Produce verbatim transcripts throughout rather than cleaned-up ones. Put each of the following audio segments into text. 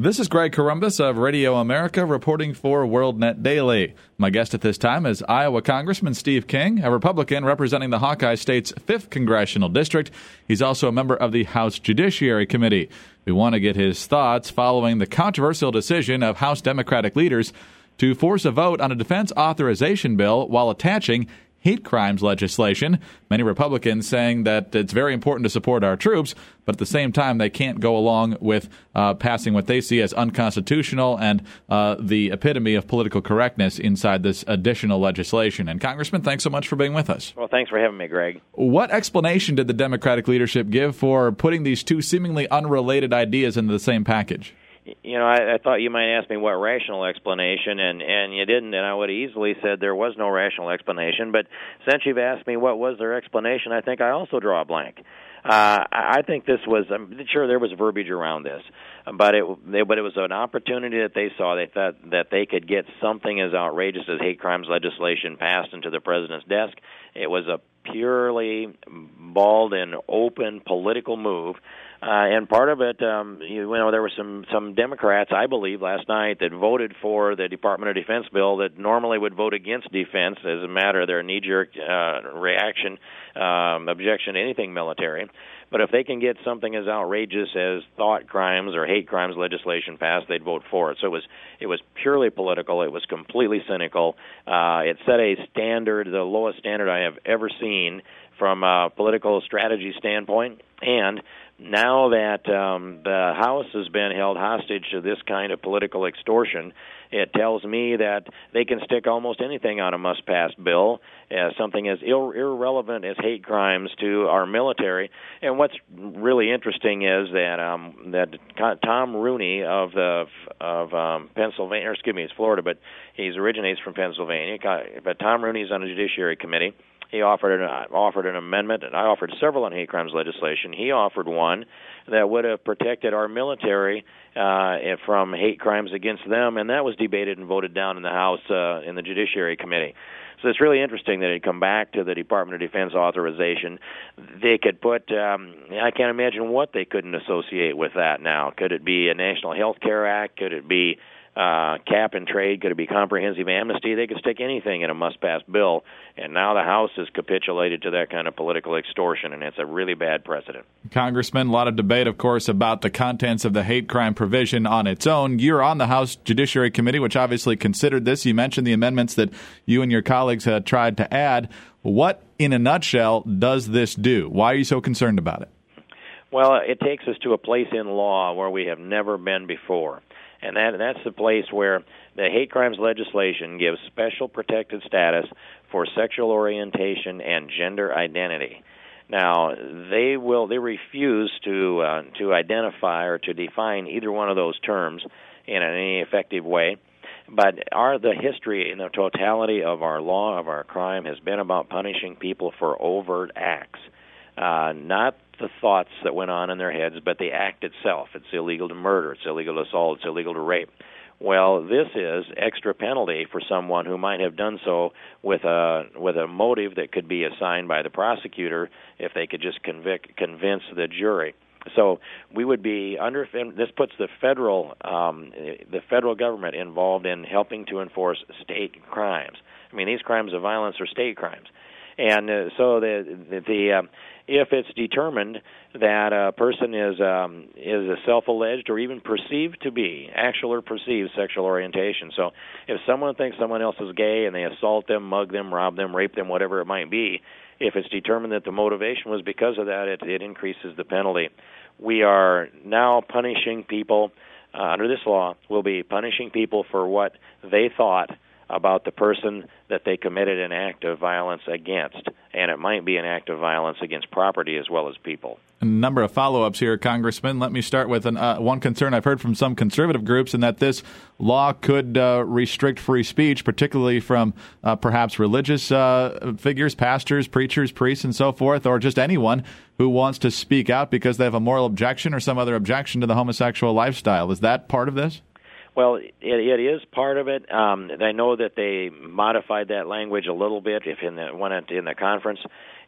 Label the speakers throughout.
Speaker 1: This is Greg Corombos of Radio America reporting for WorldNet Daily. My guest at this time is Iowa Congressman Steve King, a Republican representing the Hawkeye State's fifth Congressional District. He's also a member of the House Judiciary Committee. We want to get his thoughts following the controversial decision of House Democratic leaders to force a vote on a defense authorization bill while attaching hate crimes legislation. Many Republicans saying that it's very important to support our troops, but at the same time they can't go along with uh, passing what they see as unconstitutional and uh, the epitome of political correctness inside this additional legislation. And Congressman, thanks so much for being with us.
Speaker 2: Well, thanks for having me, Greg.
Speaker 1: What explanation did the Democratic leadership give for putting these two seemingly unrelated ideas into the same package?
Speaker 2: You know, I, I thought you might ask me what rational explanation, and, and you didn't, and I would have easily said there was no rational explanation. But since you've asked me what was their explanation, I think I also draw a blank. Uh, I think this was, I'm sure there was verbiage around this, but it, they, but it was an opportunity that they saw. They thought that they could get something as outrageous as hate crimes legislation passed into the president's desk. It was a purely bald and open political move. Uh, and part of it, um, you know, there were some, some Democrats, I believe, last night that voted for the Department of Defense bill that normally would vote against defense as a matter of their knee-jerk uh, reaction, um, objection to anything military. But if they can get something as outrageous as thought crimes or hate crimes legislation passed, they'd vote for it. So it was it was purely political. It was completely cynical. Uh, it set a standard, the lowest standard I have ever seen from a political strategy standpoint. And now that um, the House has been held hostage to this kind of political extortion, it tells me that they can stick almost anything on a must-pass bill, as something as ir- irrelevant as hate crimes to our military. And what's really interesting is that um, that Tom Rooney of the of um, Pennsylvania, or excuse me, it's Florida, but he originates from Pennsylvania. But Tom Rooney's on the Judiciary Committee. He offered an, offered an amendment, and I offered several on hate crimes legislation. He offered one that would have protected our military uh, from hate crimes against them, and that was debated and voted down in the House uh, in the Judiciary Committee. So it's really interesting that it come back to the Department of Defense authorization. They could put, um, I can't imagine what they couldn't associate with that now. Could it be a National Health Care Act? Could it be Uh, cap and trade? Could it be comprehensive amnesty? They could stick anything in a must-pass bill, and now the House has capitulated to that kind of political extortion, and it's a really bad precedent.
Speaker 1: Congressman, a lot of debate, of course, about the contents of the hate crime provision on its own. You're on the House Judiciary Committee, which obviously considered this. You mentioned the amendments that you and your colleagues had tried to add. What, in a nutshell, does this do? Why are you so concerned about it?
Speaker 2: Well, it takes us to a place in law where we have never been before. And that that's the place where the hate crimes legislation gives special protected status for sexual orientation and gender identity. Now, they will they refuse to uh, to identify or to define either one of those terms in any effective way. But our the history and the totality of our law, of our crime, has been about punishing people for overt acts, uh, not the thoughts that went on in their heads, but the act itself. It's illegal to murder, it's illegal to assault, it's illegal to rape. Well, this is extra penalty for someone who might have done so with a with a motive that could be assigned by the prosecutor if they could just convict convince the jury. So we would be under this puts the federal um, the federal government involved in helping to enforce state crimes. I mean, these crimes of violence are state crimes. And uh, so the the, the uh, if it's determined that a person is um, is a self-alleged or even perceived to be actual or perceived sexual orientation. So if someone thinks someone else is gay and they assault them, mug them, rob them, rape them, whatever it might be, if it's determined that the motivation was because of that, it, it increases the penalty. We are now punishing people uh, under this law. We'll be punishing people for what they thought about the person that they committed an act of violence against. And it might be an act of violence against property as well as people.
Speaker 1: A number of follow-ups here, Congressman. Let me start with an, uh, one concern I've heard from some conservative groups, in that this law could uh, restrict free speech, particularly from uh, perhaps religious uh, figures, pastors, preachers, priests, and so forth, or just anyone who wants to speak out because they have a moral objection or some other objection to the homosexual lifestyle. Is that part of this?
Speaker 2: Well, it, it is part of it. Um, I know that they modified that language a little bit if in the, when it, in the conference,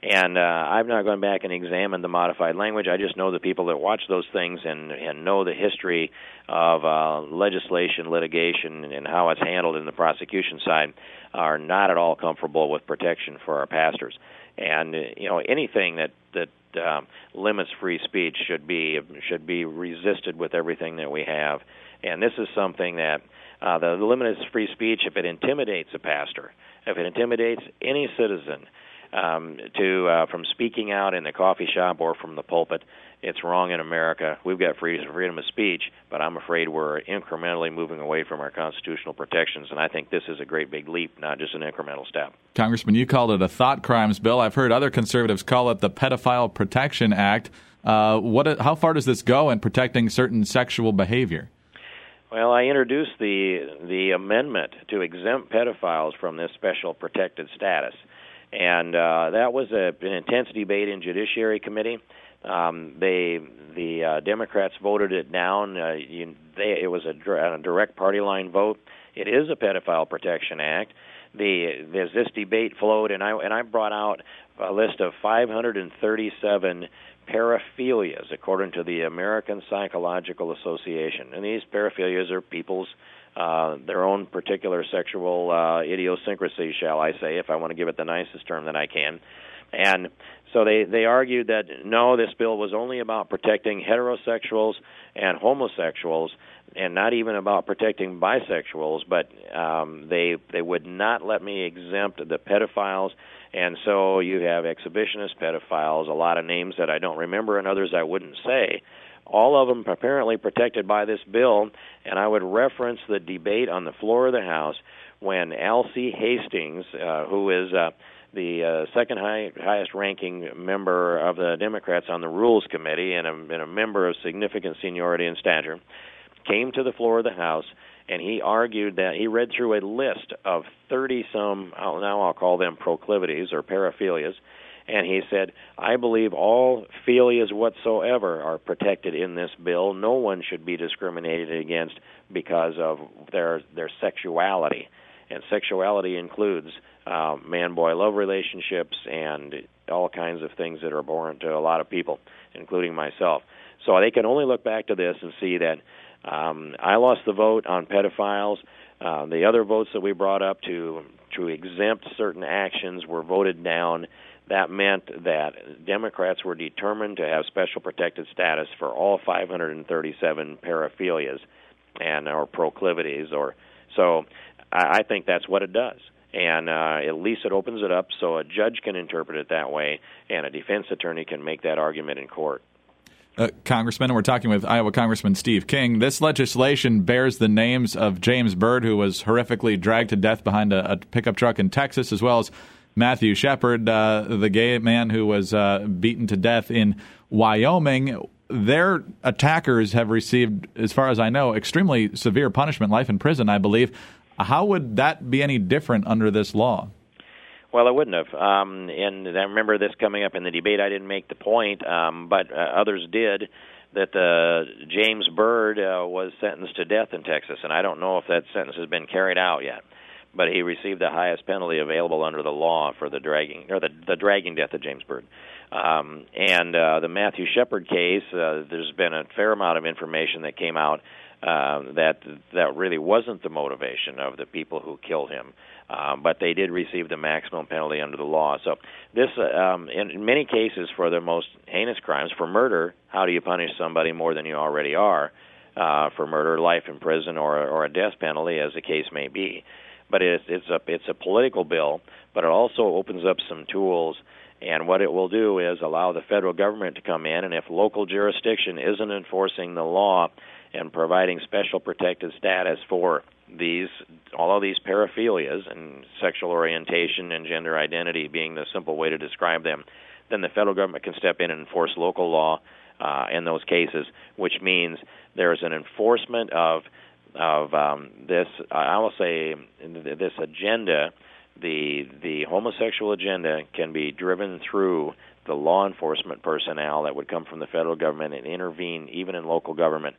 Speaker 2: And uh, I've not gone back and examined the modified language. I just know the people that watch those things and, and know the history of uh, legislation, litigation, and how it's handled in the prosecution side are not at all comfortable with protection for our pastors. And uh, you know, anything that that um, limits free speech should be should be resisted with everything that we have. And this is something that uh, the, the limit is free speech if it intimidates a pastor, if it intimidates any citizen um, to uh, from speaking out in the coffee shop or from the pulpit. It's wrong in America. We've got freedom of speech, but I'm afraid we're incrementally moving away from our constitutional protections, and I think this is a great big leap, not just an incremental step.
Speaker 1: Congressman, you called it a thought crimes bill. I've heard other conservatives call it the Pedophile Protection Act. Uh, what? How far does this go in protecting certain sexual behavior?
Speaker 2: Well, I introduced the the amendment to exempt pedophiles from this special protected status, and uh, that was a, an intense debate in Judiciary Committee. Um, they the uh, Democrats voted it down. Uh, you, they, it was a, a direct party line vote. It is a Pedophile Protection Act. The there's this debate flowed, and I and I brought out a list of five hundred thirty-seven paraphilias according to the American Psychological Association, and these paraphilias are people's uh, their own particular sexual uh, idiosyncrasy, shall I say, if I want to give it the nicest term that I can. And so they, they argued that, no, this bill was only about protecting heterosexuals and homosexuals and not even about protecting bisexuals, but um, they they would not let me exempt the pedophiles. And so you have exhibitionist pedophiles, a lot of names that I don't remember and others I wouldn't say, all of them apparently protected by this bill. And I would reference the debate on the floor of the House when Alcee Hastings, uh, who is uh, the uh, second high, highest-ranking member of the Democrats on the Rules Committee and a, and a member of significant seniority and stature, came to the floor of the House, and he argued that he read through a list of thirty-some, now I'll call them proclivities or paraphilias, and he said, I believe all philias whatsoever are protected in this bill. No one should be discriminated against because of their their sexuality. And sexuality includes uh, man-boy love relationships and all kinds of things that are abhorrent to a lot of people, including myself. So they can only look back to this and see that um, I lost the vote on pedophiles. Uh, the other votes that we brought up to to exempt certain actions were voted down. That meant that Democrats were determined to have special protected status for all five hundred thirty-seven paraphilias and or proclivities. Or so I, I think that's what it does. And uh, at least it opens it up so a judge can interpret it that way and a defense attorney can make that argument in court.
Speaker 1: Uh, Congressman, we're talking with Iowa Congressman Steve King. This legislation bears the names of James Byrd, who was horrifically dragged to death behind a, a pickup truck in Texas, as well as Matthew Shepard, uh, the gay man who was uh, beaten to death in Wyoming. Their attackers have received, as far as I know, extremely severe punishment, life in prison, I believe. How would that be any different under this law?
Speaker 2: Well, it wouldn't have. Um, and I remember this coming up in the debate. I didn't make the point, um, but uh, others did, that uh, James Byrd uh, was sentenced to death in Texas. And I don't know if that sentence has been carried out yet. But he received the highest penalty available under the law for the dragging or the, the dragging death of James Byrd. Um, and uh, the Matthew Shepard case, uh, there's been a fair amount of information that came out uh, that that really wasn't the motivation of the people who killed him. Um, but they did receive the maximum penalty under the law. So this, uh, um, in, in many cases, for the most heinous crimes, for murder, how do you punish somebody more than you already are? Uh, for murder, life in prison, or or a death penalty, as the case may be. But it's it's a it's a political bill, but it also opens up some tools. And what it will do is allow the federal government to come in, and if local jurisdiction isn't enforcing the law and providing special protected status for these all of these paraphilias and sexual orientation and gender identity being the simple way to describe them, then the federal government can step in and enforce local law uh, in those cases, which means there's an enforcement of of um, this, I will say, this agenda, the the homosexual agenda can be driven through the law enforcement personnel that would come from the federal government and intervene even in local government.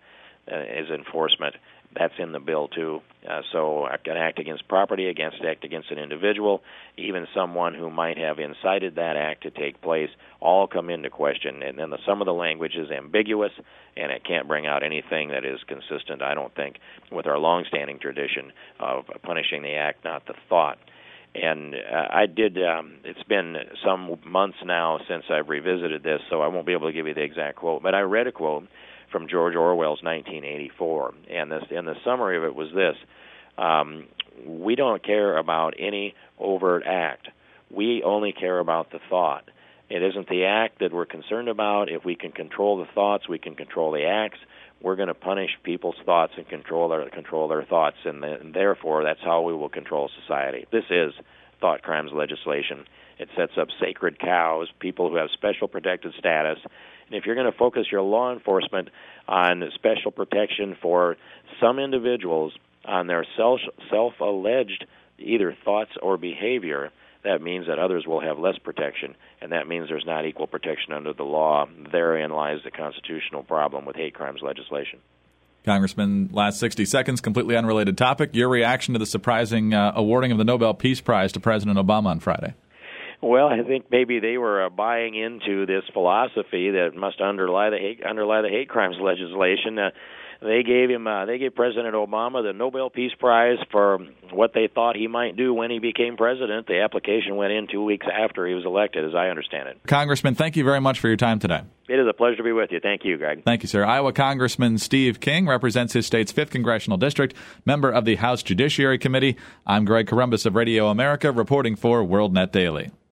Speaker 2: uh, is enforcement. That's in the bill, too. Uh, so an act against property, against act against an individual, even someone who might have incited that act to take place, all come into question. And then the, some of the language is ambiguous, and it can't bring out anything that is consistent, I don't think, with our longstanding tradition of punishing the act, not the thought. And uh, I did, um, it's been some months now since I've revisited this, so I won't be able to give you the exact quote, but I read a quote from George Orwell's nineteen eighty-four, and this, and the summary of it was this: um, we don't care about any overt act. We only care about the thought. It isn't the act that we're concerned about. If we can control the thoughts, we can control the acts. We're going to punish people's thoughts and control their control their thoughts, and, the, and therefore that's how we will control society. This is thought crimes legislation. It sets up sacred cows, people who have special protected status. And if you're going to focus your law enforcement on special protection for some individuals on their self, self-alleged either thoughts or behavior, that means that others will have less protection, and that means there's not equal protection under the law. Therein lies the constitutional problem with hate crimes legislation.
Speaker 1: Congressman, last sixty seconds, completely unrelated topic. Your reaction to the surprising uh, awarding of the Nobel Peace Prize to President Obama on Friday?
Speaker 2: Well, I think maybe they were uh, buying into this philosophy that must underlie the hate, underlie the hate crimes legislation. Uh, they gave him, uh, they gave President Obama the Nobel Peace Prize for what they thought he might do when he became president. The application went in two weeks after he was elected, as I understand it.
Speaker 1: Congressman, thank you very much for your time today.
Speaker 2: It is a pleasure to be with you. Thank you, Greg.
Speaker 1: Thank you, sir. Iowa Congressman Steve King represents his state's fifth Congressional District, member of the House Judiciary Committee. I'm Greg Corombos of Radio America, reporting for WorldNet Daily.